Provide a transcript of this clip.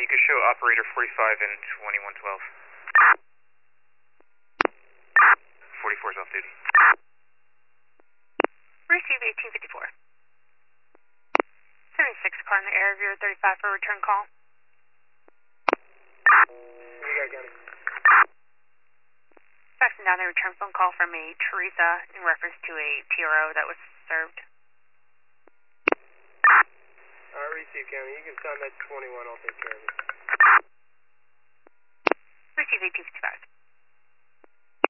you can show operator 45 and 2112. 44 is off duty. Receive 1854. 76 car in the area of your 35 for a return call. You got County. Faxing down a return phone call from a Teresa in reference to a TRO that was served. Receive County. You can sound that 21. I'll take care of it. Receive 1855.